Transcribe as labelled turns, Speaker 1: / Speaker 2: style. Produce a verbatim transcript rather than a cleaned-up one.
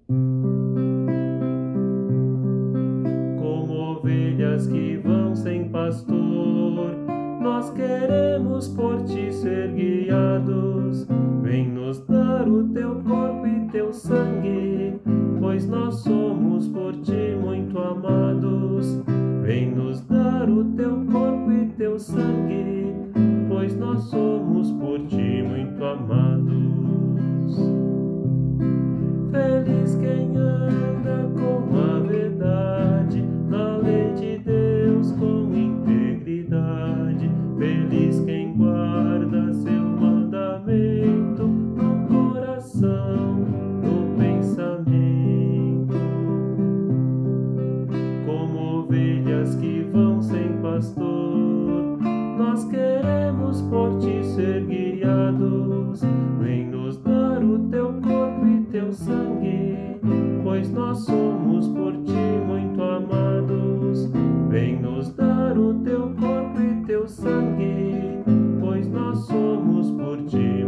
Speaker 1: Como ovelhas que vão sem pastor, nós queremos por ti ser guiados. Vem nos dar o teu corpo e teu sangue, pois nós somos por ti muito amados. Vem nos dar o teu corpo e teu sangue, pois nós somos por ti muito amados. Feliz quem anda com a verdade, na lei de Deus com integridade. Feliz quem guarda seu mandamento no coração, no pensamento. Como ovelhas que vão sem pastor, nós queremos por ti ser guiados. Vem nos dar o teu corpo e teu sangue, pois nós somos por ti muito amados. Vem nos dar o teu corpo e teu sangue, pois nós somos por ti